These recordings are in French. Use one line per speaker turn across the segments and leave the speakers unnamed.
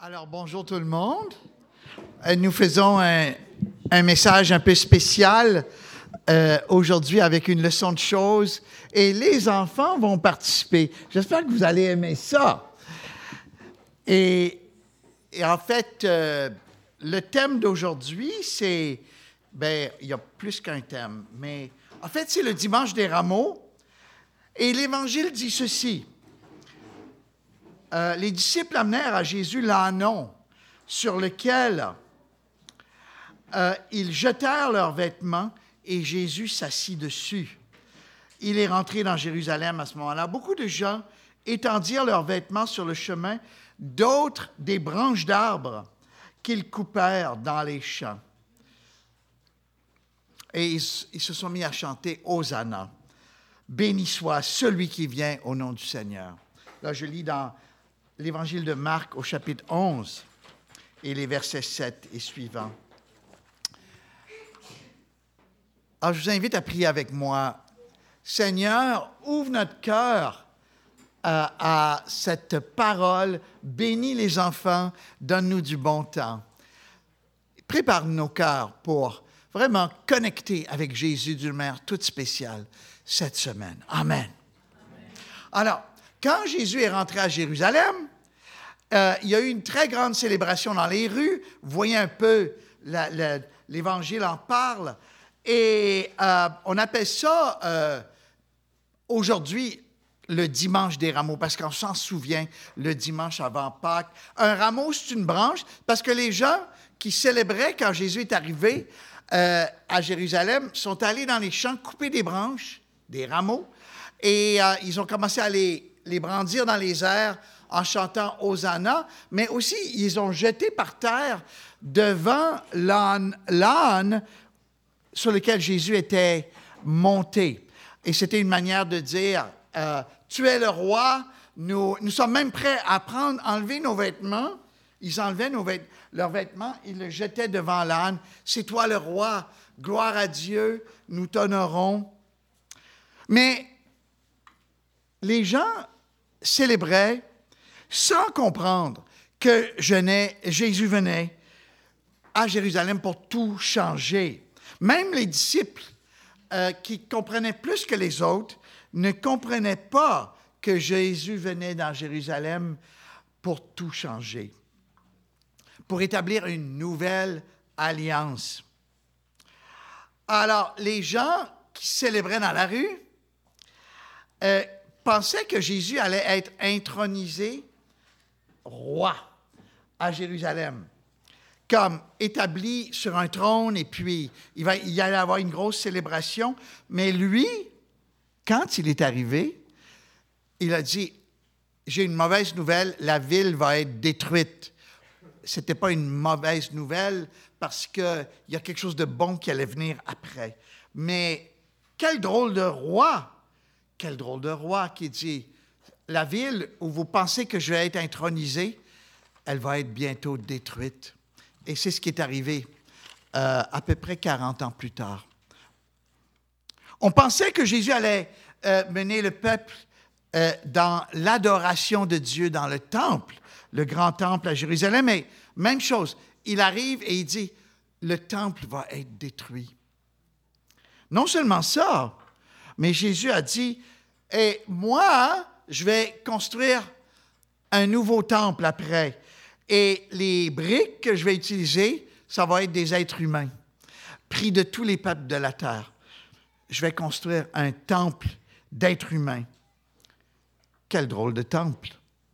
Alors, bonjour tout le monde. Nous faisons un message un peu spécial aujourd'hui avec une leçon de choses et les enfants vont participer. J'espère que vous allez aimer ça. Et en fait, le thème d'aujourd'hui, c'est... il y a plus qu'un thème, mais en fait, c'est le dimanche des rameaux. Et l'Évangile dit ceci. Les disciples amenèrent à Jésus l'ânon sur lequel ils jetèrent leurs vêtements et Jésus s'assit dessus. Il est rentré dans Jérusalem à ce moment-là. Beaucoup de gens étendirent leurs vêtements sur le chemin, d'autres des branches d'arbres qu'ils coupèrent dans les champs. Et ils se sont mis à chanter « Hosanna ». Béni soit celui qui vient au nom du Seigneur. Là, je lis dans l'Évangile de Marc au chapitre 11 et les versets 7 et suivants. Alors, je vous invite à prier avec moi. Seigneur, ouvre notre cœur à cette parole. Bénis les enfants, donne-nous du bon temps. Prépare nos cœurs pour vraiment connecter avec Jésus d'une manière toute spéciale cette semaine. Amen. Alors, quand Jésus est rentré à Jérusalem, il y a eu une très grande célébration dans les rues. Vous voyez un peu, l'Évangile en parle. Et on appelle ça aujourd'hui le dimanche des rameaux, parce qu'on s'en souvient le dimanche avant Pâques. Un rameau, c'est une branche, parce que les gens qui célébraient quand Jésus est arrivé à Jérusalem sont allés dans les champs couper des branches, des rameaux, et ils ont commencé à les brandir dans les airs en chantant « Hosanna », mais aussi ils ont jeté par terre devant l'âne sur lequel Jésus était monté. Et c'était une manière de dire « Tu es le roi, nous sommes même prêts à enlever nos vêtements ». Ils enlevaient leurs vêtements, ils le jetaient devant l'âne. « C'est toi le roi, gloire à Dieu, nous t'honorons ». Mais les gens célébraient sans comprendre que Jésus venait à Jérusalem pour tout changer. Même les disciples qui comprenaient plus que les autres ne comprenaient pas que Jésus venait dans Jérusalem pour tout changer, pour établir une nouvelle alliance. Alors, les gens qui célébraient dans la rue pensaient que Jésus allait être intronisé roi à Jérusalem, comme établi sur un trône, et puis il y allait avoir une grosse célébration. Mais lui, quand il est arrivé, il a dit, « J'ai une mauvaise nouvelle, la ville va être détruite. » Ce n'était pas une mauvaise nouvelle parce qu'il y a quelque chose de bon qui allait venir après. Mais quel drôle de roi! Quel drôle de roi qui dit, la ville où vous pensez que je vais être intronisé, elle va être bientôt détruite. Et c'est ce qui est arrivé à peu près 40 ans plus tard. On pensait que Jésus allait mener le peuple dans l'adoration de Dieu dans le temple, le grand temple à Jérusalem. Mais même chose, il arrive et il dit, le temple va être détruit. Non seulement ça, mais Jésus a dit, et moi, je vais construire un nouveau temple après. Et les briques que je vais utiliser, ça va être des êtres humains, pris de tous les peuples de la terre. Je vais construire un temple d'êtres humains. Quel drôle de temple!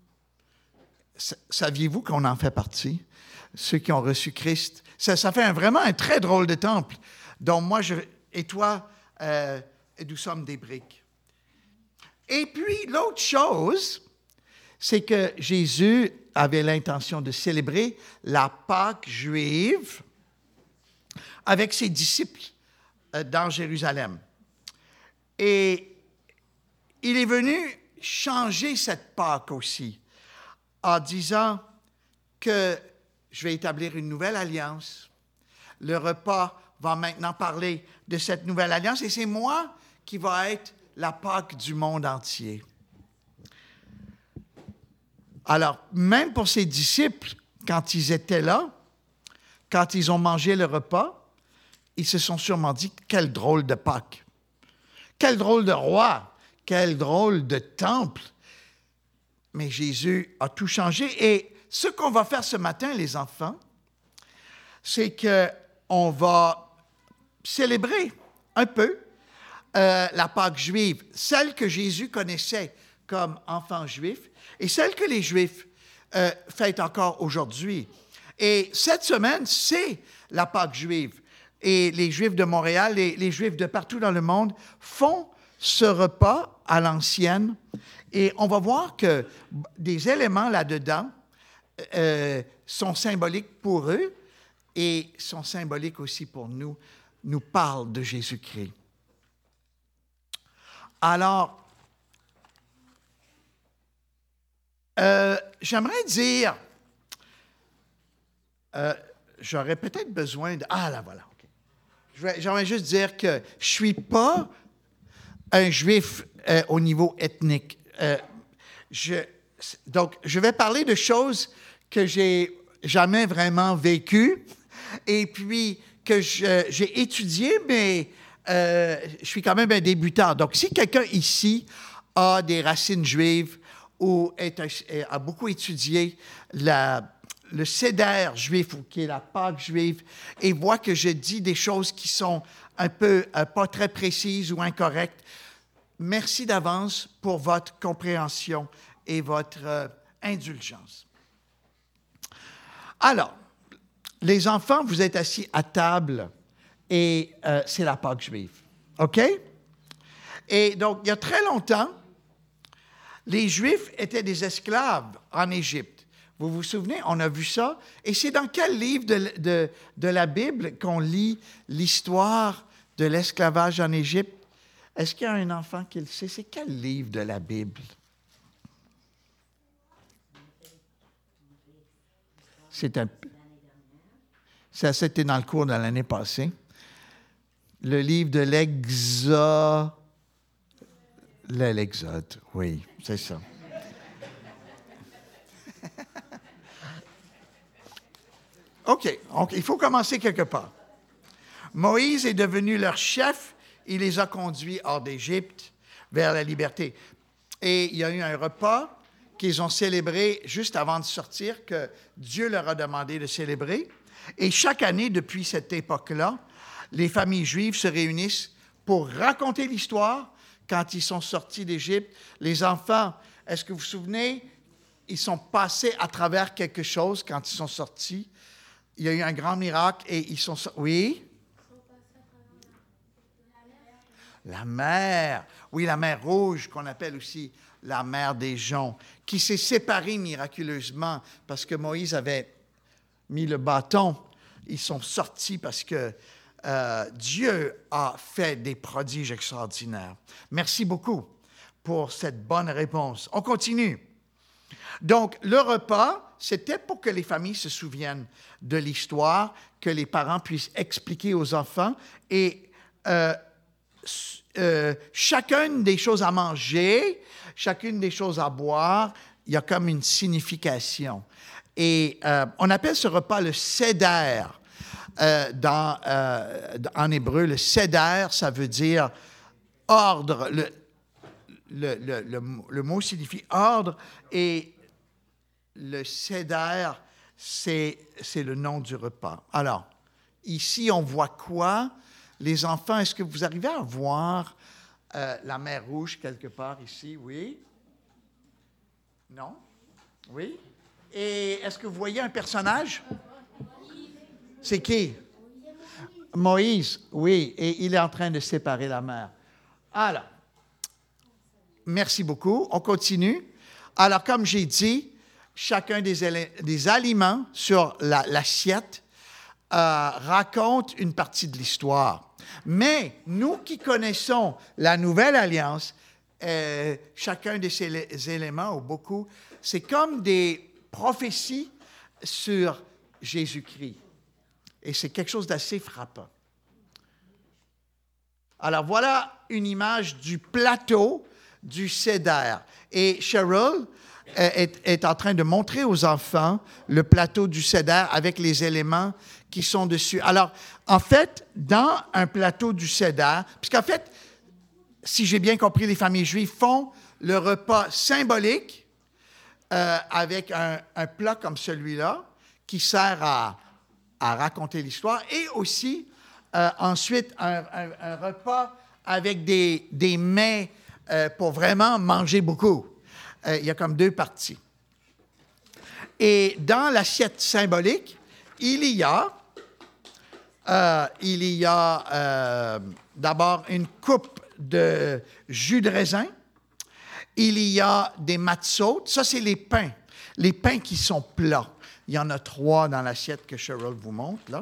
Saviez-vous qu'on en fait partie? Ceux qui ont reçu Christ. Ça fait vraiment un très drôle de temple. Donc moi et toi, nous sommes des briques. Et puis, l'autre chose, c'est que Jésus avait l'intention de célébrer la Pâque juive avec ses disciples dans Jérusalem. Et il est venu changer cette Pâque aussi en disant que je vais établir une nouvelle alliance. Le repas va maintenant parler de cette nouvelle alliance et c'est moi qui va être la Pâque du monde entier. Alors, même pour ses disciples, quand ils étaient là, quand ils ont mangé le repas, ils se sont sûrement dit, quel drôle de Pâques, quel drôle de roi, quel drôle de temple. Mais Jésus a tout changé. Et ce qu'on va faire ce matin, les enfants, c'est qu'on va célébrer un peu la Pâque juive, celle que Jésus connaissait comme enfant juif et celle que les Juifs fêtent encore aujourd'hui. Et cette semaine, c'est la Pâque juive. Et les Juifs de Montréal, les Juifs de partout dans le monde font ce repas à l'ancienne. Et on va voir que des éléments là-dedans sont symboliques pour eux et sont symboliques aussi pour nous parlent de Jésus-Christ. Alors, j'aimerais dire, j'aurais peut-être besoin de... Ah, là, voilà. Okay. J'aimerais juste dire que je ne suis pas un juif au niveau ethnique. Donc, je vais parler de choses que j'ai jamais vraiment vécues et puis que j'ai étudiées, mais je suis quand même un débutant. Donc, si quelqu'un ici a des racines juives ou a beaucoup étudié le Seder juif, ou qui est la Pâque juive, et voit que je dis des choses qui sont un peu pas très précises ou incorrectes, merci d'avance pour votre compréhension et votre indulgence. Alors, les enfants, vous êtes assis à table et c'est la Pâque juive. OK? Et donc, il y a très longtemps, les Juifs étaient des esclaves en Égypte. Vous vous souvenez? On a vu ça. Et c'est dans quel livre de la Bible qu'on lit l'histoire de l'esclavage en Égypte? Est-ce qu'il y a un enfant qui le sait? C'est quel livre de la Bible? Ça, c'était dans le cours de l'année passée. Le livre de l'Exode. L'Exode, oui, c'est ça. OK, il faut commencer quelque part. Moïse est devenu leur chef. Il les a conduits hors d'Égypte vers la liberté. Et il y a eu un repas qu'ils ont célébré juste avant de sortir, que Dieu leur a demandé de célébrer. Et chaque année, depuis cette époque-là, les familles juives se réunissent pour raconter l'histoire quand ils sont sortis d'Égypte. Les enfants, est-ce que vous vous souvenez, ils sont passés à travers quelque chose quand ils sont sortis. Il y a eu un grand miracle et ils sont sortis. Oui? La mer. Oui, la mer Rouge, qu'on appelle aussi la mer des joncs, qui s'est séparée miraculeusement parce que Moïse avait mis le bâton. Ils sont sortis parce que Dieu a fait des prodiges extraordinaires. Merci beaucoup pour cette bonne réponse. On continue. Donc, le repas, c'était pour que les familles se souviennent de l'histoire, que les parents puissent expliquer aux enfants et chacune des choses à manger, chacune des choses à boire, il y a comme une signification. Et on appelle ce repas le Seder. En hébreu, le Seder, ça veut dire ordre. Le mot signifie ordre et le Seder, c'est le nom du repas. Alors, ici, on voit quoi? Les enfants, est-ce que vous arrivez à voir la mer Rouge quelque part ici? Oui? Non? Oui? Et est-ce que vous voyez un personnage? C'est qui? Moïse, oui, et il est en train de séparer la mer. Alors, merci beaucoup. On continue. Alors, comme j'ai dit, chacun des aliments sur l'assiette raconte une partie de l'histoire. Mais nous qui connaissons la Nouvelle Alliance, chacun de ces éléments, ou beaucoup, c'est comme des prophéties sur Jésus-Christ. Et c'est quelque chose d'assez frappant. Alors, voilà une image du plateau du Seder. Et Cheryl, est en train de montrer aux enfants le plateau du Seder avec les éléments qui sont dessus. Alors, en fait, dans un plateau du Seder, puisqu'en fait, si j'ai bien compris, les familles juives font le repas symbolique avec un plat comme celui-là qui sert à raconter l'histoire et aussi ensuite un repas avec des mets pour vraiment manger beaucoup. Il y a comme deux parties. Et dans l'assiette symbolique, il y a d'abord une coupe de jus de raisin. Il y a des matzot. Ça, c'est les pains qui sont plats. Il y en a 3 dans l'assiette que Cheryl vous montre, là.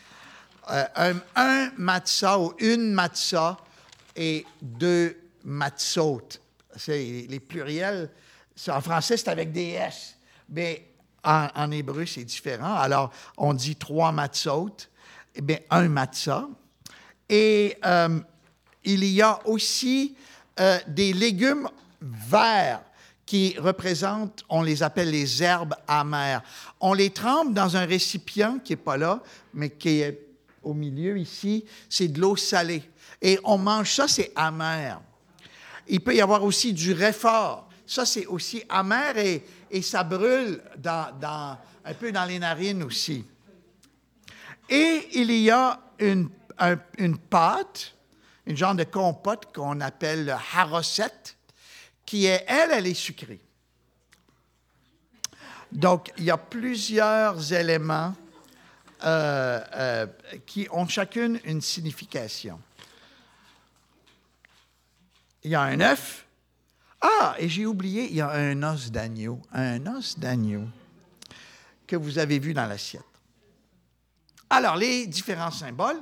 Un matzah ou une matzah et 2 matzot. C'est les pluriels. En français, c'est avec des S. Mais en hébreu, c'est différent. Alors, on dit 3 matzot. Eh bien, un matzah. Et il y a aussi des légumes verts qui représentent, on les appelle les herbes amères. On les trempe dans un récipient qui n'est pas là, mais qui est au milieu ici. C'est de l'eau salée. Et on mange ça, c'est amer. Il peut y avoir aussi du réfort. Ça, c'est aussi amer et ça brûle un peu dans les narines aussi. Et il y a une pâte, une genre de compote qu'on appelle le harosset, qui est, elle est sucrée. Donc, il y a plusieurs éléments qui ont chacune une signification. Il y a un œuf. Ah, et j'ai oublié, il y a un os d'agneau. Un os d'agneau que vous avez vu dans l'assiette. Alors, les différents symboles.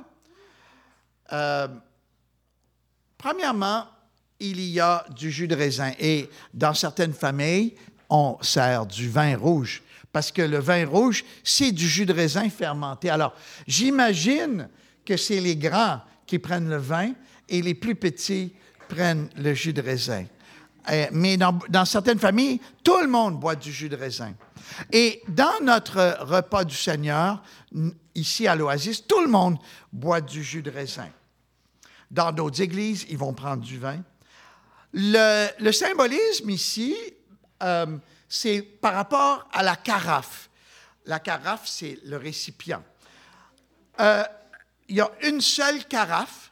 Premièrement, il y a du jus de raisin. Et dans certaines familles, on sert du vin rouge. Parce que le vin rouge, c'est du jus de raisin fermenté. Alors, j'imagine que c'est les grands qui prennent le vin et les plus petits prennent le jus de raisin. Mais dans certaines familles, tout le monde boit du jus de raisin. Et dans notre repas du Seigneur, ici à l'Oasis, tout le monde boit du jus de raisin. Dans d'autres églises, ils vont prendre du vin. Le symbolisme ici, c'est par rapport à la carafe. La carafe, c'est le récipient. Il y a une seule carafe,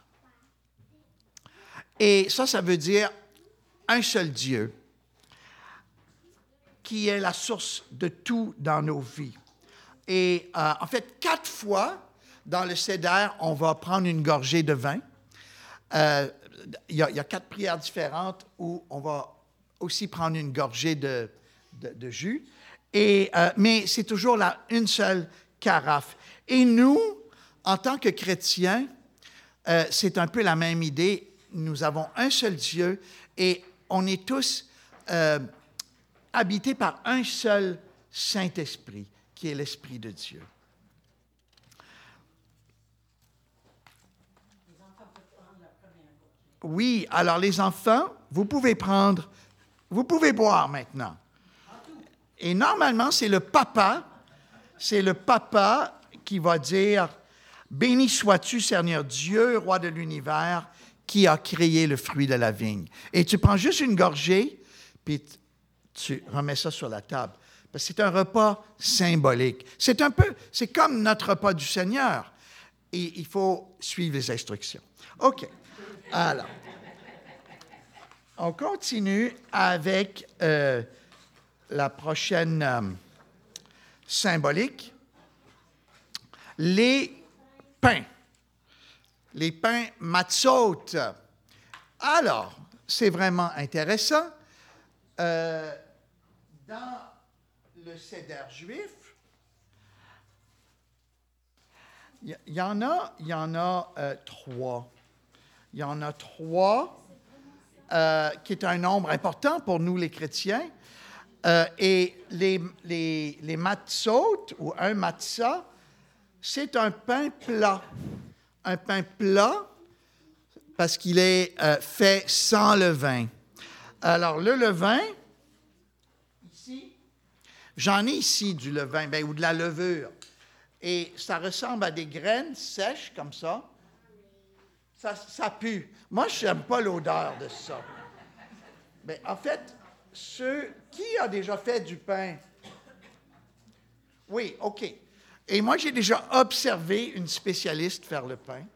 et ça veut dire un seul Dieu, qui est la source de tout dans nos vies. Et en fait, 4 fois dans le Seder, on va prendre une gorgée de vin. Il y a 4 prières différentes où on va aussi prendre une gorgée de jus. Mais c'est toujours une seule carafe. Et nous, en tant que chrétiens, c'est un peu la même idée. Nous avons un seul Dieu et on est tous habités par un seul Saint-Esprit, qui est l'Esprit de Dieu. Oui, alors les enfants, vous pouvez boire maintenant. Et normalement, c'est le papa qui va dire « Béni sois-tu, Seigneur Dieu, roi de l'univers, qui a créé le fruit de la vigne. » Et tu prends juste une gorgée, puis tu remets ça sur la table. Parce que c'est un repas symbolique. C'est comme notre repas du Seigneur. Et il faut suivre les instructions. OK. Alors, on continue avec la prochaine symbolique. Les pains. Les pains matzot. Alors, c'est vraiment intéressant. Dans le Seder juif, il y en a 3. Il y en a 3, qui est un nombre important pour nous, les chrétiens. Et les matzot, ou un matzah, c'est un pain plat. Un pain plat, parce qu'il est fait sans levain. Alors, le levain, ici, J'en ai ici du levain, ou de la levure. Et ça ressemble à des graines sèches comme ça. Ça pue. Moi, je n'aime pas l'odeur de ça. Mais en fait, qui a déjà fait du pain? Oui, OK. Et moi, j'ai déjà observé une spécialiste faire le pain.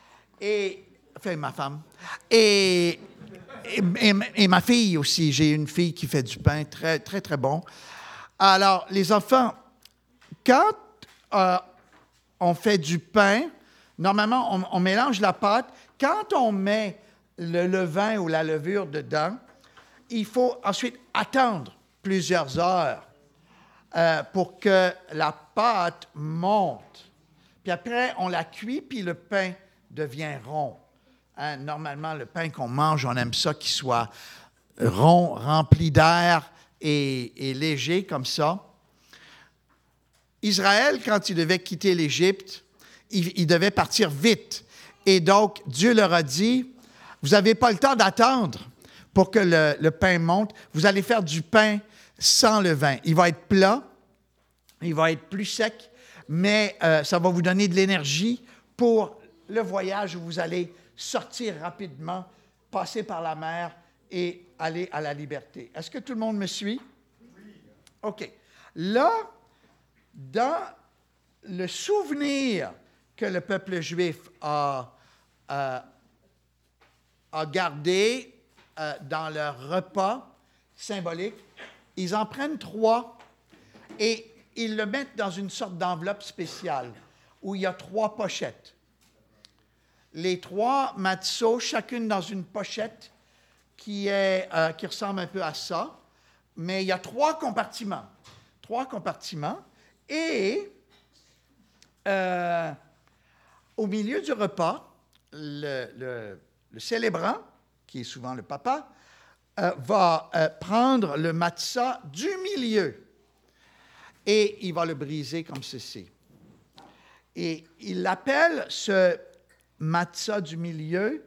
Ma femme. Et ma fille aussi. J'ai une fille qui fait du pain très, très, très bon. Alors, les enfants, quand on fait du pain, normalement, on mélange la pâte. Quand on met le levain ou la levure dedans, il faut ensuite attendre plusieurs heures pour que la pâte monte. Puis après, on la cuit, puis le pain devient rond. Hein, normalement, le pain qu'on mange, on aime ça qu'il soit rond, rempli d'air et léger comme ça. Israël, quand il devait quitter l'Égypte, il devait partir vite. Et donc, Dieu leur a dit, vous n'avez pas le temps d'attendre pour que le pain monte. Vous allez faire du pain sans levain. Il va être plat, il va être plus sec, mais ça va vous donner de l'énergie pour le voyage où vous allez sortir rapidement, passer par la mer et aller à la liberté. Est-ce que tout le monde me suit? Oui. OK. Là, dans le souvenir que le peuple juif a gardé dans leur repas symbolique, ils en prennent 3 et ils le mettent dans une sorte d'enveloppe spéciale où il y a 3 pochettes. Les 3 matzos, chacune dans une pochette qui ressemble un peu à ça, mais il y a 3 compartiments. 3 compartiments. Et au milieu du repas, le célébrant, qui est souvent le papa, va prendre le matzah du milieu et il va le briser comme ceci. Et il appelle ce matzah du milieu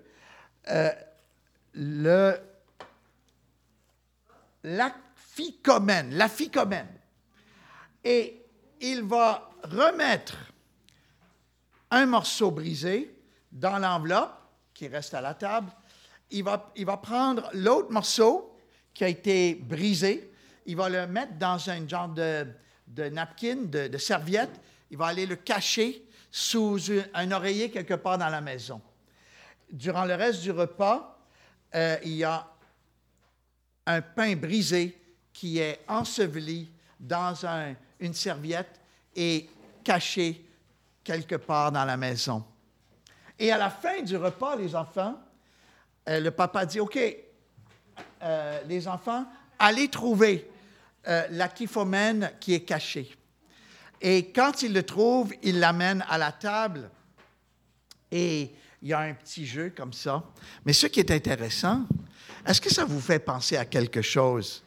l'aphikomène. Et il va remettre un morceau brisé dans l'enveloppe qui reste à la table. Il va prendre l'autre morceau qui a été brisé. Il va le mettre dans un genre de napkin, de serviette. Il va aller le cacher sous un oreiller quelque part dans la maison. Durant le reste du repas, il y a un pain brisé qui est enseveli dans une serviette et caché quelque part dans la maison. Et à la fin du repas, les enfants, le papa dit, OK, les enfants, allez trouver l'aphikomène qui est caché. Et quand il le trouve, il l'amène à la table et il y a un petit jeu comme ça. Mais ce qui est intéressant, est-ce que ça vous fait penser à quelque chose?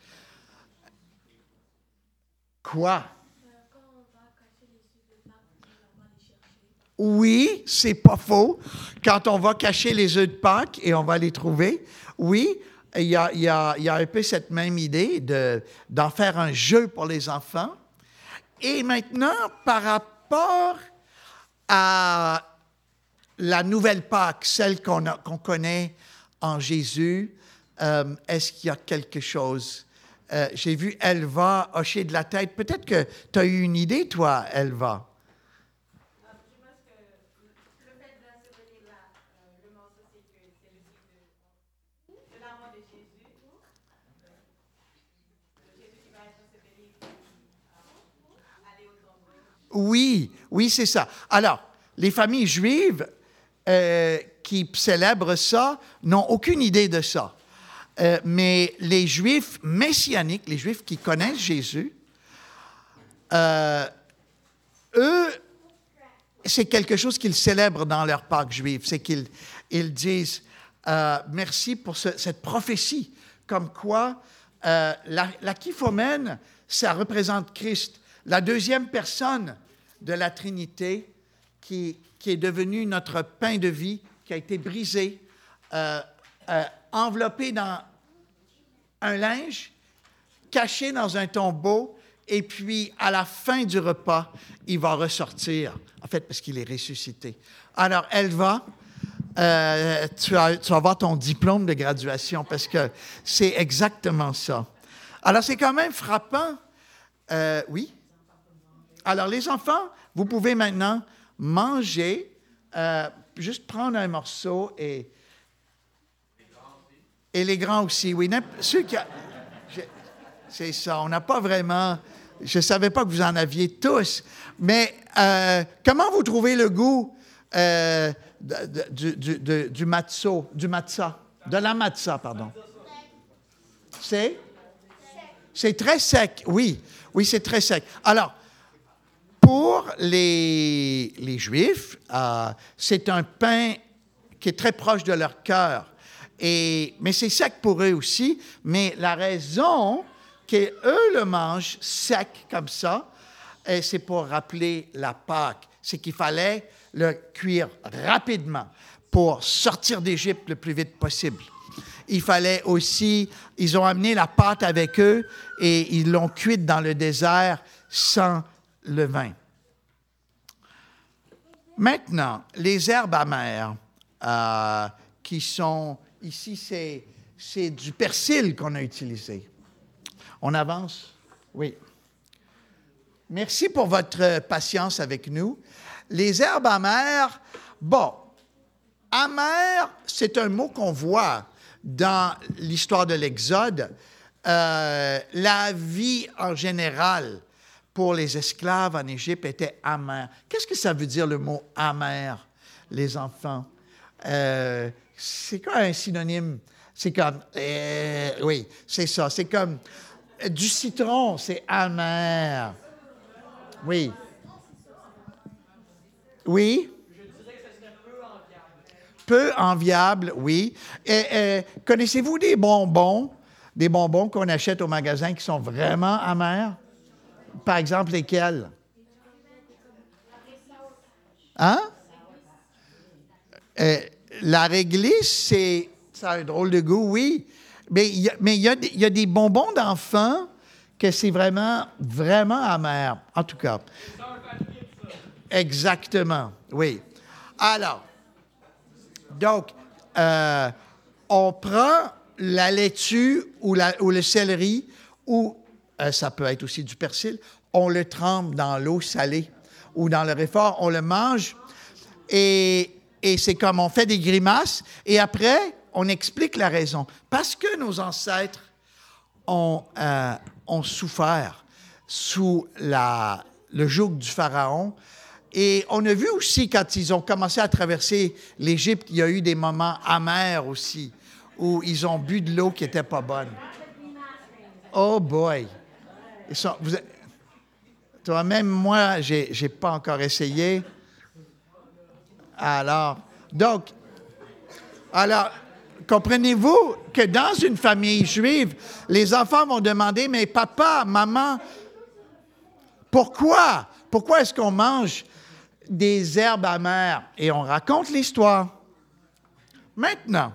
Quoi? Quand on va cacher les œufs de Pâques, on va les chercher. Oui, c'est pas faux. Quand on va cacher les œufs de Pâques et on va les trouver, oui, il y a un peu cette même idée d'en faire un jeu pour les enfants. Et maintenant, par rapport à la nouvelle Pâques, celle qu'on connaît en Jésus, est-ce qu'il y a quelque chose? J'ai vu Elva hocher de la tête. Peut-être que tu as eu une idée, toi, Elva.
Je pense que le fait d'ensevelir le morceau, c'est que c'est le signe de l'amour de Jésus. Jésus qui va être enseveli pour aller au tombeau.
Oui, c'est ça. Alors, les familles juives qui célèbrent ça n'ont aucune idée de ça. Mais les Juifs messianiques, les Juifs qui connaissent Jésus, eux, c'est quelque chose qu'ils célèbrent dans leur Pâques juive. C'est qu'ils disent merci pour cette prophétie, comme quoi l'aphikomène, ça représente Christ, la deuxième personne de la Trinité qui est devenue notre pain de vie, qui a été brisé, enveloppé dans un linge, caché dans un tombeau et puis à la fin du repas, il va ressortir, en fait, parce qu'il est ressuscité. Alors, Elva, tu vas avoir ton diplôme de graduation, parce que c'est exactement ça. Alors, c'est quand même frappant. Oui? Alors, les enfants, vous pouvez maintenant manger, juste prendre un morceau et les grands aussi, oui. Ceux qui c'est ça, on n'a pas vraiment... Je ne savais pas que vous en aviez tous, mais comment vous trouvez le goût du matzah, de la matzah, pardon? C'est très sec, oui. Oui, c'est très sec. Alors, pour les Juifs, c'est un pain qui est très proche de leur cœur. Mais c'est sec pour eux aussi. Mais la raison qu'eux le mangent sec comme ça, c'est pour rappeler la Pâque. C'est qu'il fallait le cuire rapidement pour sortir d'Égypte le plus vite possible. Il fallait aussi, ils ont amené la pâte avec eux et ils l'ont cuite dans le désert sans levain. Maintenant, les herbes amères qui sont, ici c'est du persil qu'on a utilisé. On avance? Oui. Merci pour votre patience avec nous. Les herbes amères, bon, amer, c'est un mot qu'on voit dans l'histoire de l'Exode. La vie en général pour les esclaves en Égypte était amère. Qu'est-ce que ça veut dire le mot amer, les enfants? C'est quoi un synonyme? C'est comme, oui, c'est ça. C'est comme du citron, c'est amer. Oui. Oui? Peu enviable, oui. Connaissez-vous des bonbons qu'on achète au magasin qui sont vraiment amers? Par exemple, lesquels? Hein? La réglisse, ça a un drôle de goût, oui. Mais il y a des bonbons d'enfants que c'est vraiment, vraiment amer. En tout cas. Exactement, oui. Alors, donc, on prend la laitue ou le céleri, ou ça peut être aussi du persil, on le trempe dans l'eau salée ou dans le réfort, on le mange, et c'est comme on fait des grimaces, et après, on explique la raison. Parce que nos ancêtres ont souffert sous le joug du Pharaon. Et on a vu aussi, quand ils ont commencé à traverser l'Égypte, il y a eu des moments amers aussi, où ils ont bu de l'eau qui n'était pas bonne. Oh boy! Toi-même, moi, je n'ai pas encore essayé. Alors, comprenez-vous que dans une famille juive, les enfants vont demander, mais papa, maman, pourquoi? Pourquoi est-ce qu'on mange des herbes amères? Et on raconte l'histoire. Maintenant,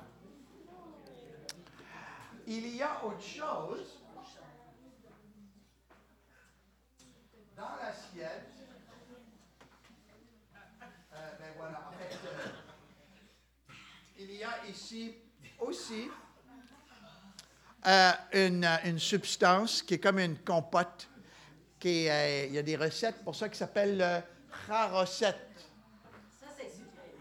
il y a autre chose dans l'assiette. Voilà, en fait, il y a ici aussi une substance qui est comme une compote. Il y a des recettes pour ça qui s'appellent le charosset.
Ça, c'est sucré.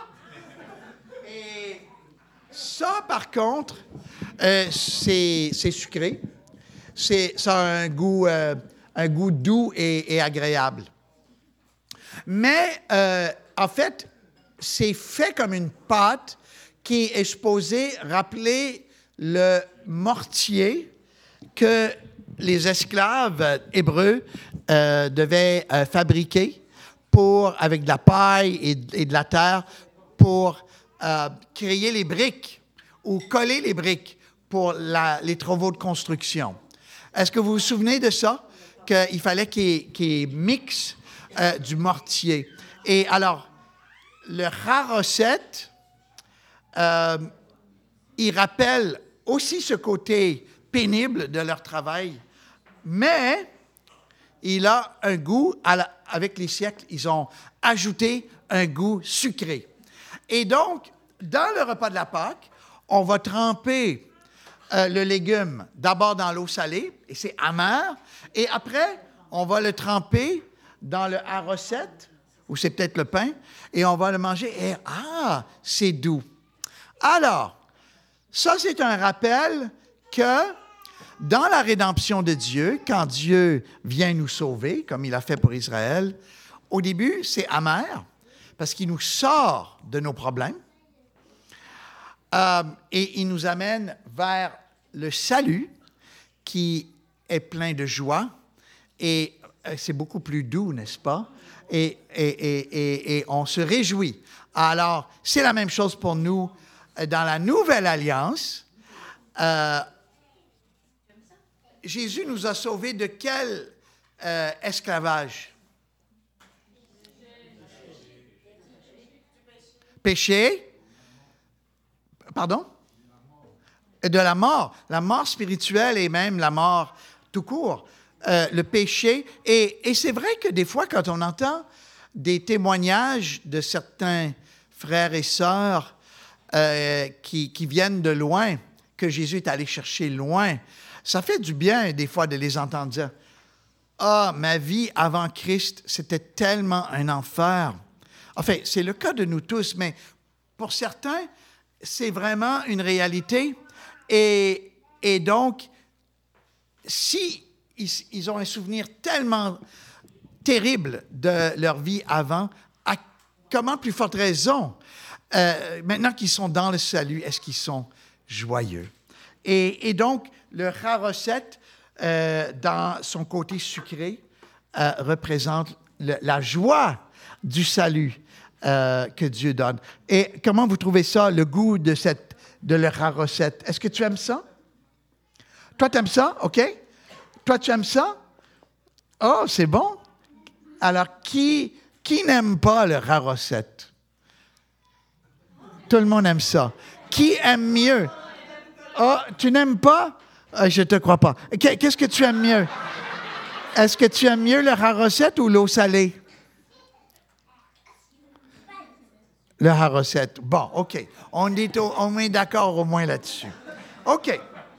Et ça, par contre, c'est sucré. Ça a un goût doux et agréable. Mais, en fait, c'est fait comme une pâte qui est supposée rappeler le mortier que les esclaves hébreux devaient fabriquer avec de la paille et de la terre pour créer les briques ou coller les briques pour les travaux de construction. Est-ce que vous vous souvenez de ça? Qu'il fallait qu'ils mixent du mortier. Et alors, le charosset, il rappelle aussi ce côté pénible de leur travail, mais il a un goût, avec les siècles, ils ont ajouté un goût sucré. Et donc, dans le repas de la Pâque, on va tremper le légume d'abord dans l'eau salée, et c'est amer, et après, on va le tremper dans le arrosette, ou c'est peut-être le pain, et on va le manger, et c'est doux. Alors, ça, c'est un rappel que dans la rédemption de Dieu, quand Dieu vient nous sauver, comme il a fait pour Israël, au début, c'est amer, parce qu'il nous sort de nos problèmes, et il nous amène vers le salut, qui est plein de joie, et c'est beaucoup plus doux, n'est-ce pas? Et on se réjouit. Alors, c'est la même chose pour nous dans la Nouvelle Alliance. Jésus nous a sauvés de quel esclavage? Péché. Pardon? De la mort spirituelle et même la mort tout court. Le péché. Et c'est vrai que des fois, quand on entend des témoignages de certains frères et sœurs qui viennent de loin, que Jésus est allé chercher loin, ça fait du bien des fois de les entendre dire « Ah, ma vie avant Christ, c'était tellement un enfer. » Enfin, c'est le cas de nous tous, mais pour certains, c'est vraiment une réalité. Et donc, si ils ont un souvenir tellement terrible de leur vie avant, à comment plus forte raison, maintenant qu'ils sont dans le salut, est-ce qu'ils sont joyeux? Et donc, le charosette, dans son côté sucré, représente la joie du salut que Dieu donne. Et comment vous trouvez ça, le goût de le charosette? Est-ce que tu aimes ça? Toi, tu aimes ça? OK? Toi, tu aimes ça? Oh, c'est bon. Alors, qui n'aime pas le charosette? Tout le monde aime ça. Qui aime mieux? Oh, tu n'aimes pas? Je ne te crois pas. Qu'est-ce que tu aimes mieux? Est-ce que tu aimes mieux le charosette ou l'eau salée? Le charosette. Bon, OK. On est d'accord au moins là-dessus. OK.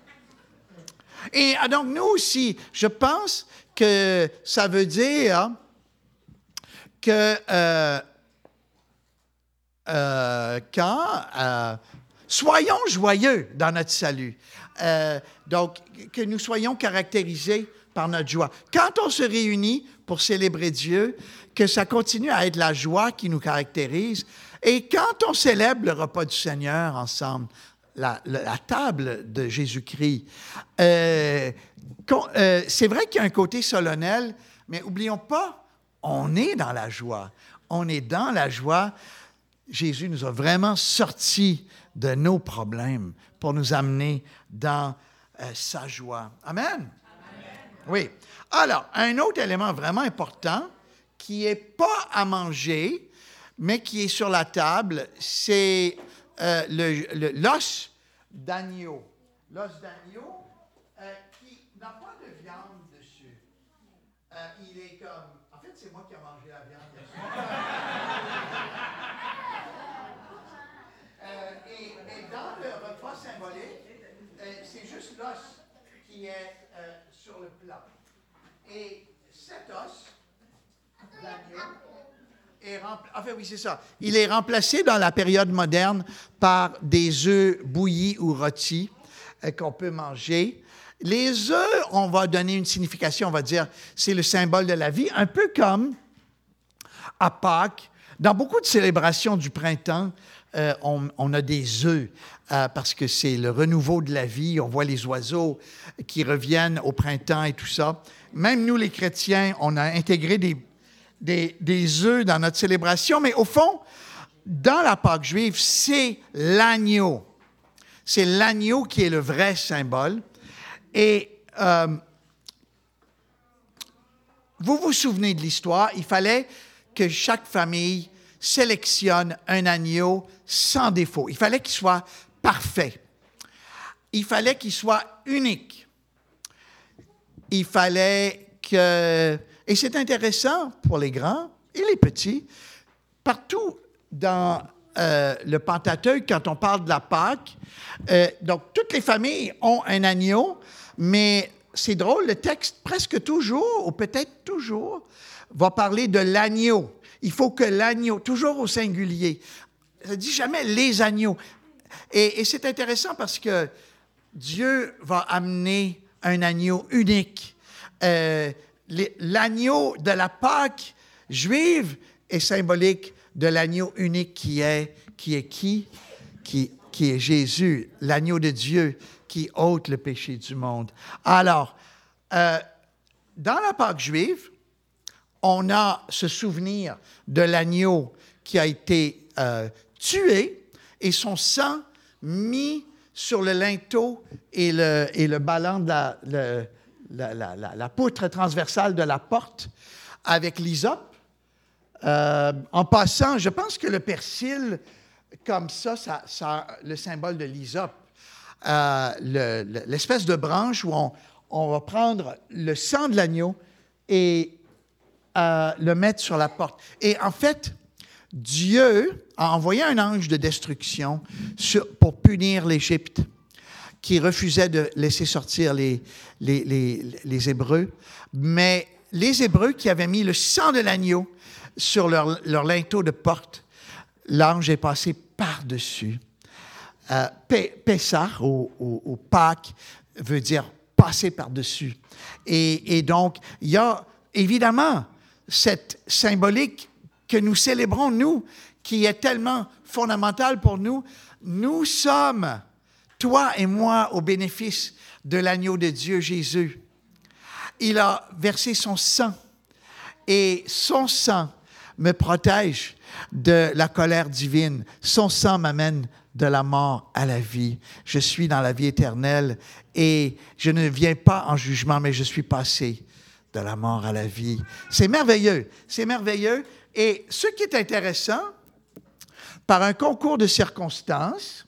Et donc, nous aussi, je pense que ça veut dire que soyons joyeux dans notre salut. Donc, que nous soyons caractérisés par notre joie. Quand on se réunit pour célébrer Dieu, que ça continue à être la joie qui nous caractérise. Et quand on célèbre le repas du Seigneur ensemble, la table de Jésus-Christ, c'est vrai qu'il y a un côté solennel, mais n'oublions pas, on est dans la joie. On est dans la joie. Jésus nous a vraiment sortis de nos problèmes pour nous amener dans sa joie. Amen? Amen. Oui. Alors, un autre élément vraiment important qui n'est pas à manger, mais qui est sur la table, c'est l'os d'agneau. L'os d'agneau qui n'a pas de viande dessus. Il est comme... En fait, c'est moi qui ai mangé la viande. Et dans le repas symbolique, c'est juste l'os qui est sur le plat. Et cet os d'agneau oui, c'est ça. Il est remplacé dans la période moderne par des œufs bouillis ou rôtis qu'on peut manger. Les œufs, on va donner une signification, on va dire, c'est le symbole de la vie, un peu comme à Pâques. Dans beaucoup de célébrations du printemps, on a des œufs parce que c'est le renouveau de la vie. On voit les oiseaux qui reviennent au printemps et tout ça. Même nous, les chrétiens, on a intégré des œufs dans notre célébration, mais au fond, dans la Pâque juive, c'est l'agneau. C'est l'agneau qui est le vrai symbole. Et vous vous souvenez de l'histoire, il fallait que chaque famille sélectionne un agneau sans défaut. Il fallait qu'il soit parfait. Il fallait qu'il soit unique. Il fallait que et c'est intéressant pour les grands et les petits, partout dans le Pentateuque, quand on parle de la Pâque, donc toutes les familles ont un agneau, mais c'est drôle, le texte presque toujours, ou peut-être toujours, va parler de l'agneau. Il faut que l'agneau, toujours au singulier, ça ne dit jamais les agneaux. Et c'est intéressant parce que Dieu va amener un agneau unique. L'agneau de la Pâque juive est symbolique de l'agneau unique qui est Jésus, l'agneau de Dieu qui ôte le péché du monde. Alors, dans la Pâque juive, on a ce souvenir de l'agneau qui a été tué et son sang mis sur le linteau et le ballant de la poutre transversale de la porte avec l'hysope. En passant, je pense que le persil, comme ça a le symbole de l'hysope. L'espèce de branche où on va prendre le sang de l'agneau et le mettre sur la porte. Et en fait, Dieu a envoyé un ange de destruction pour punir l'Égypte, qui refusait de laisser sortir les Hébreux. Mais les Hébreux qui avaient mis le sang de l'agneau sur leur linteau de porte, l'ange est passé par-dessus. Pessah, ou Pâques, veut dire passer par-dessus. Et donc, il y a évidemment cette symbolique que nous célébrons, nous, qui est tellement fondamentale pour nous. Nous sommes, toi et moi, au bénéfice de l'agneau de Dieu, Jésus. Il a versé son sang, et son sang me protège de la colère divine. Son sang m'amène de la mort à la vie. Je suis dans la vie éternelle et je ne viens pas en jugement, mais je suis passé de la mort à la vie. C'est merveilleux, c'est merveilleux. Et ce qui est intéressant, par un concours de circonstances,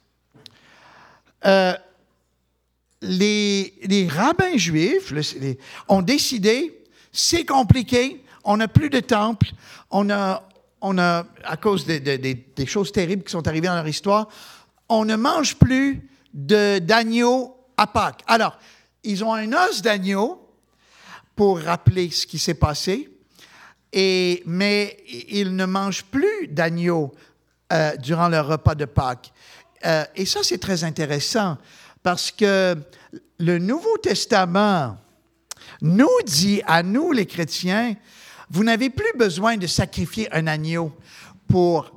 les rabbins juifs ont décidé, c'est compliqué, on n'a plus de temple, on a, à cause des choses terribles qui sont arrivées dans leur histoire, on ne mange plus d'agneau à Pâques. Alors, ils ont un os d'agneau pour rappeler ce qui s'est passé, mais ils ne mangent plus d'agneau durant leur repas de Pâques. Et ça, c'est très intéressant, parce que le Nouveau Testament nous dit, à nous les chrétiens, vous n'avez plus besoin de sacrifier un agneau pour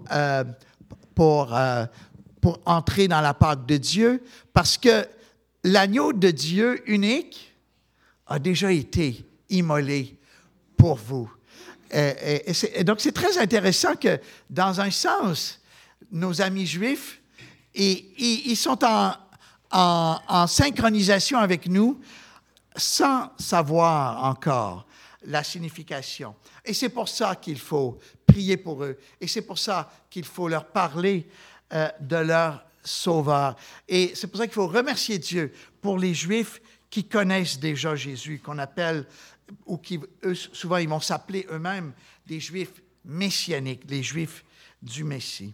entrer dans la Pâque de Dieu, parce que l'agneau de Dieu unique a déjà été immolé pour vous. Et donc, c'est très intéressant que, dans un sens, nos amis juifs, ils sont en synchronisation avec nous sans savoir encore la signification. Et c'est pour ça qu'il faut prier pour eux. Et c'est pour ça qu'il faut leur parler de leur Sauveur. Et c'est pour ça qu'il faut remercier Dieu pour les Juifs qui connaissent déjà Jésus, qu'on appelle, ou qui, eux, souvent, ils vont s'appeler eux-mêmes des Juifs messianiques, les Juifs du Messie.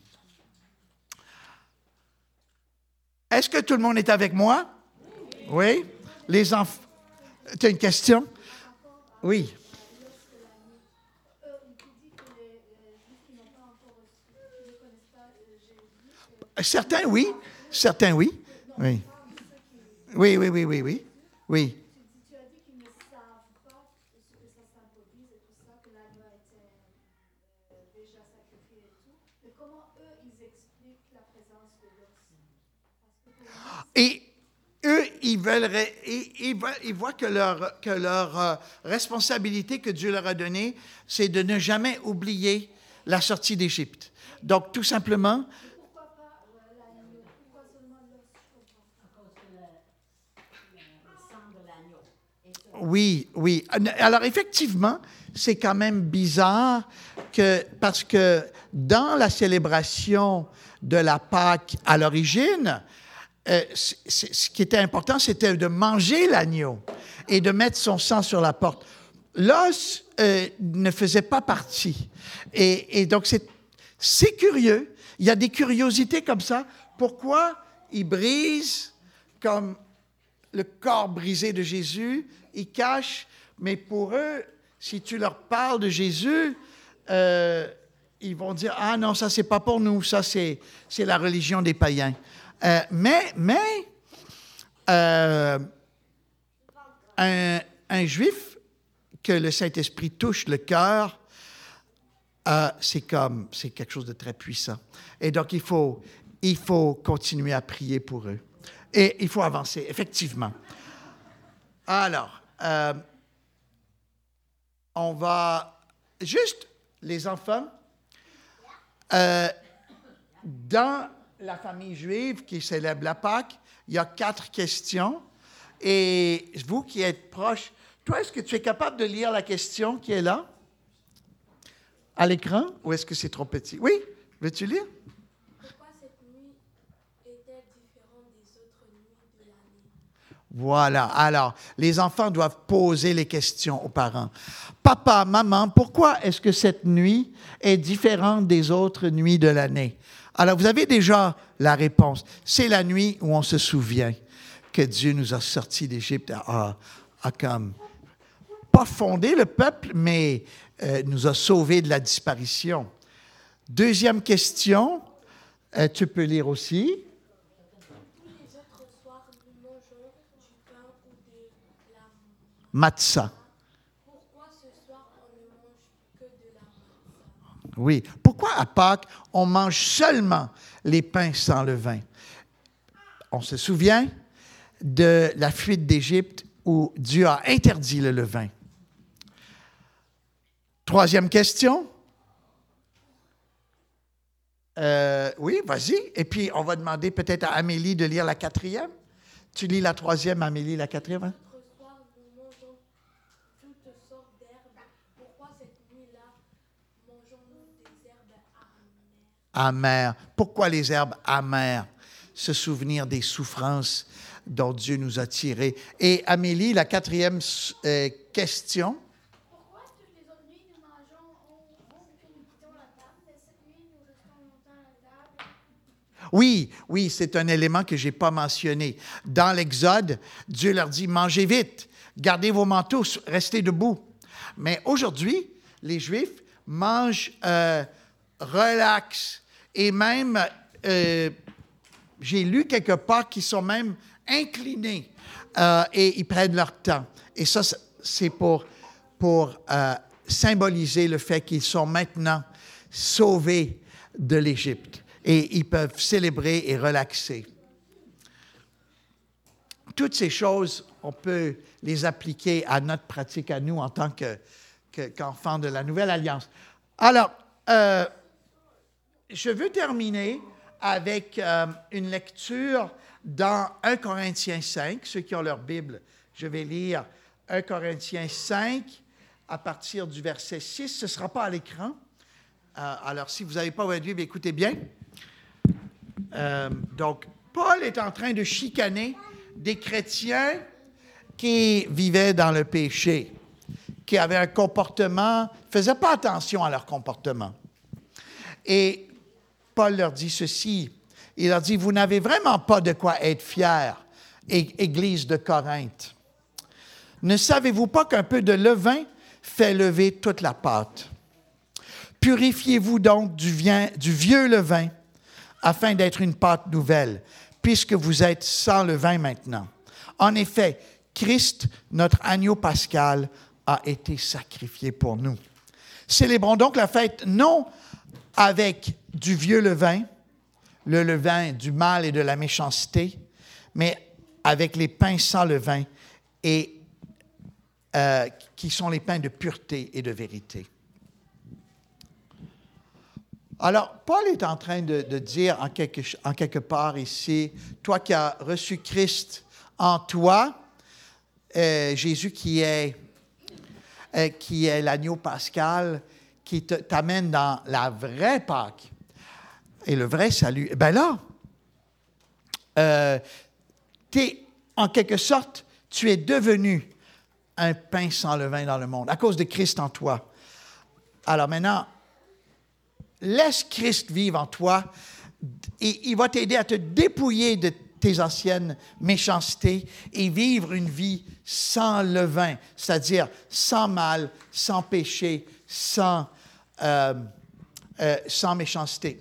Est-ce que tout le monde est avec moi? Oui? Les enfants. Tu as une question? Oui. Certains, oui. Certains, oui. Oui. Oui, oui, oui, oui, oui. Oui.
Tu as dit qu'ils ne savent pas ce que ça symbolise et tout ça, que l'agneau a été déjà sacrifié et tout. Mais comment eux, ils expliquent la présence de l'os?
Et eux, ils voient que leur responsabilité que Dieu leur a donnée, c'est de ne jamais oublier la sortie d'Égypte. Donc, tout simplement.
Pourquoi pas l'agneau? Pourquoi seulement l'os? À cause de le sang de l'agneau.
Oui, oui. Alors, effectivement, c'est quand même bizarre parce que dans la célébration de la Pâque à l'origine, ce qui était important, c'était de manger l'agneau et de mettre son sang sur la porte. l'os ne faisait pas partie. Et donc, c'est curieux. Il y a des curiosités comme ça. Pourquoi ils brisent comme le corps brisé de Jésus, ils cachent, mais pour eux, si tu leur parles de Jésus, ils vont dire « Ah non, ça, c'est pas pour nous, ça, c'est la religion des païens. » Un juif que le Saint-Esprit touche le cœur, c'est quelque chose de très puissant. Et donc, il faut continuer à prier pour eux. Et il faut avancer, effectivement. Alors, on va juste, les enfants, dans la famille juive qui célèbre la Pâque, il y a 4 questions. Et vous qui êtes proches, toi, est-ce que tu es capable de lire la question qui est là, à l'écran, ou est-ce que c'est trop petit? Oui, veux-tu lire?
Pourquoi cette nuit est-elle différente des autres nuits de l'année?
Voilà. Alors, les enfants doivent poser les questions aux parents. Papa, maman, pourquoi est-ce que cette nuit est différente des autres nuits de l'année? Alors, vous avez déjà la réponse. C'est la nuit où on se souvient que Dieu nous a sortis d'Égypte, a comme pas fondé le peuple, mais nous a sauvés de la disparition. Deuxième question, tu peux lire aussi.
Tous les autres soirs, nous mangeons du pain ou de la
Matzah.
Pourquoi ce soir on ne mange que de la matzah?
Oui. Pourquoi à Pâques, on mange seulement les pains sans levain? On se souvient de la fuite d'Égypte où Dieu a interdit le levain. Troisième question. Oui, vas-y. Et puis, on va demander peut-être à Amélie de lire la 4e. Tu lis la 3e, Amélie, la 4e. Hein?
L'autre soir, nous mangeons toutes sortes d'herbes. Pourquoi cette nuit-là mangeons-nous des herbes amères?
Amères. Pourquoi les herbes amères? Se souvenir des souffrances dont Dieu nous a tirés. Et Amélie, la 4e question.
Pourquoi toutes les autres nuits nous mangeons que nous quittons la table, mais cette nuit nous restons longtemps à la table?
Oui, c'est un élément que je n'ai pas mentionné. Dans l'Exode, Dieu leur dit, mangez vite, gardez vos manteaux, restez debout. Mais aujourd'hui, les Juifs mangent relax. Et même, j'ai lu quelque part qu'ils sont même inclinés et ils prennent leur temps. Et ça, c'est pour symboliser le fait qu'ils sont maintenant sauvés de l'Égypte. Et ils peuvent célébrer et relaxer. Toutes ces choses, on peut les appliquer à notre pratique à nous en tant qu'enfants de la Nouvelle Alliance. Alors, je veux terminer avec une lecture dans 1 Corinthiens 5. Ceux qui ont leur Bible, je vais lire 1 Corinthiens 5 à partir du verset 6. Ce ne sera pas à l'écran. Alors, si vous n'avez pas votre Bible, écoutez bien. Donc, Paul est en train de chicaner des chrétiens qui vivaient dans le péché, qui avaient un comportement, ne faisaient pas attention à leur comportement. Et Paul leur dit ceci, il leur dit, vous n'avez vraiment pas de quoi être fiers, Église de Corinthe. Ne savez-vous pas qu'un peu de levain fait lever toute la pâte? Purifiez-vous donc du vieux levain, afin d'être une pâte nouvelle, puisque vous êtes sans levain maintenant. En effet, Christ, notre agneau pascal, a été sacrifié pour nous. Célébrons donc la fête non avec du vieux levain, le levain du mal et de la méchanceté, mais avec les pains sans levain, et qui sont les pains de pureté et de vérité. Alors, Paul est en train de dire en quelque part ici, toi qui as reçu Christ en toi, Jésus qui est l'agneau pascal, qui t'amène dans la vraie Pâque et le vrai salut, bien là, en quelque sorte, tu es devenu un pain sans levain dans le monde, à cause de Christ en toi. Alors maintenant, laisse Christ vivre en toi et il va t'aider à te dépouiller de tes anciennes méchancetés et vivre une vie sans levain, c'est-à-dire sans mal, sans péché, sans méchanceté.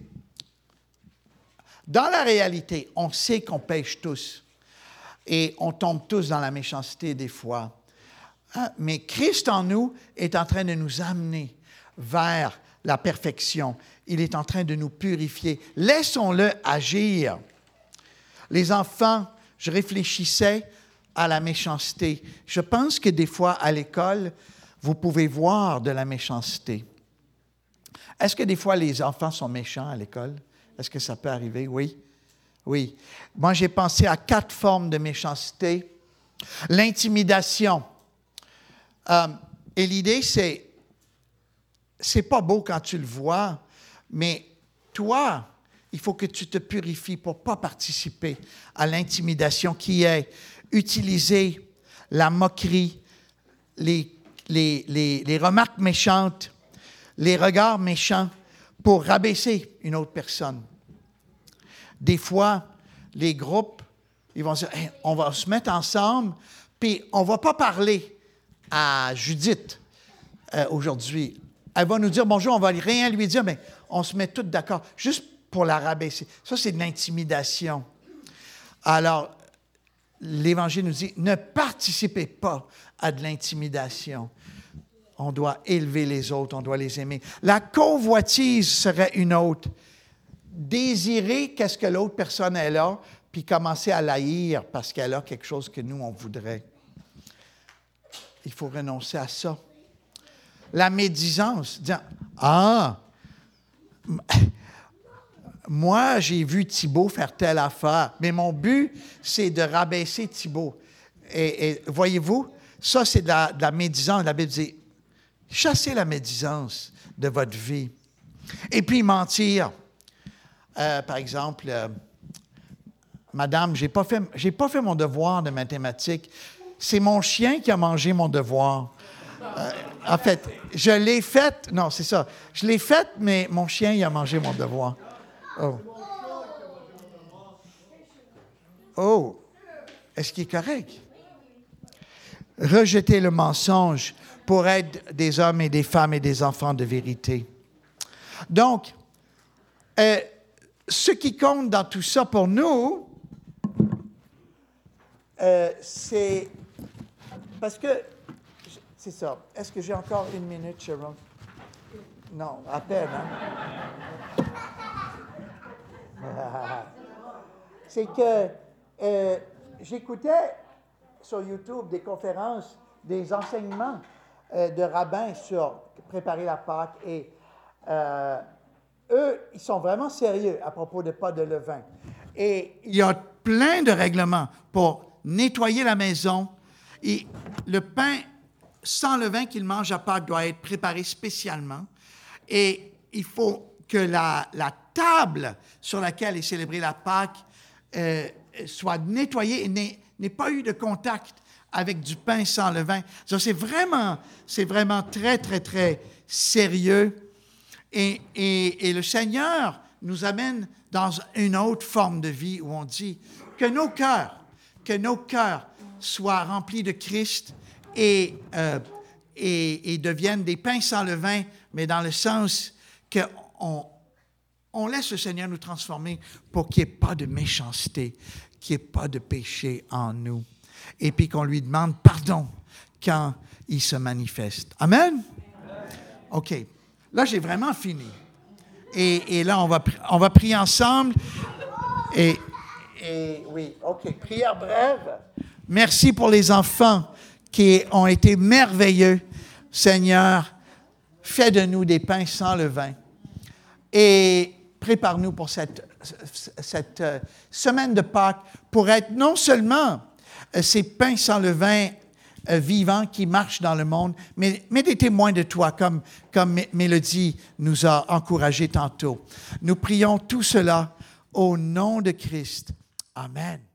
Dans la réalité, on sait qu'on pêche tous et on tombe tous dans la méchanceté des fois. Mais Christ en nous est en train de nous amener vers la perfection. Il est en train de nous purifier. Laissons-le agir. Les enfants, je réfléchissais à la méchanceté. Je pense que des fois, à l'école, vous pouvez voir de la méchanceté. Est-ce que des fois, les enfants sont méchants à l'école? Est-ce que ça peut arriver? Oui. Oui. Moi, j'ai pensé à 4 formes de méchanceté. L'intimidation. Et l'idée, c'est pas beau quand tu le vois, mais toi, il faut que tu te purifies pour ne pas participer à l'intimidation qui est utiliser la moquerie, les remarques méchantes, les regards méchants pour rabaisser une autre personne. Des fois, les groupes, ils vont dire hey, on va se mettre ensemble, puis on ne va pas parler à Judith aujourd'hui. Elle va nous dire bonjour, on ne va rien lui dire, mais on se met tous d'accord, juste pour la rabaisser. Ça, c'est de l'intimidation. Alors, l'Évangile nous dit, ne participez pas à de l'intimidation. On doit élever les autres, on doit les aimer. La convoitise serait une autre. Désirer qu'est-ce que l'autre personne est là, puis commencer à l'haïr parce qu'elle a quelque chose que nous, on voudrait. Il faut renoncer à ça. La médisance, disant, moi, j'ai vu Thibault faire telle affaire, mais mon but, c'est de rabaisser Thibault. Et voyez-vous, ça, c'est de la médisance. La Bible dit, chassez la médisance de votre vie. Et puis, mentir. Par exemple, Madame, j'ai pas fait mon devoir de mathématiques. C'est mon chien qui a mangé mon devoir. En fait, je l'ai fait. Non, c'est ça. Je l'ai fait, mais mon chien, il a mangé mon devoir. Oh. Est-ce qu'il est correct? Rejeter le mensonge pour être des hommes et des femmes et des enfants de vérité. Donc, ce qui compte dans tout ça pour nous, c'est... Parce que... C'est ça. Est-ce que j'ai encore 1 minute, Sharon? Non, à peine, hein? C'est que j'écoutais sur YouTube des conférences, des enseignements de rabbins sur préparer la Pâque et eux, ils sont vraiment sérieux à propos de pas de levain. Et il y a plein de règlements pour nettoyer la maison et le pain sans levain qu'il mange à Pâques doit être préparé spécialement et il faut que la table sur laquelle est célébrée la Pâque soit nettoyée et n'ait pas eu de contact avec du pain sans levain. Ça, c'est vraiment très, très, très sérieux. Et le Seigneur nous amène dans une autre forme de vie où on dit que nos cœurs soient remplis de Christ et deviennent des pains sans levain, mais dans le sens qu'on laisse le Seigneur nous transformer pour qu'il n'y ait pas de méchanceté, qu'il n'y ait pas de péché en nous. Et puis qu'on lui demande pardon quand il se manifeste. Amen? OK. Là, j'ai vraiment fini. Et là, on va prier ensemble. Et oui, OK. Prière brève. Merci pour les enfants qui ont été merveilleux. Seigneur, fais de nous des pains sans levain. Et prépare-nous pour cette semaine de Pâques pour être non seulement ces pains sans levain vivants qui marchent dans le monde, mais des témoins de toi, comme Mélodie nous a encouragés tantôt. Nous prions tout cela au nom de Christ. Amen.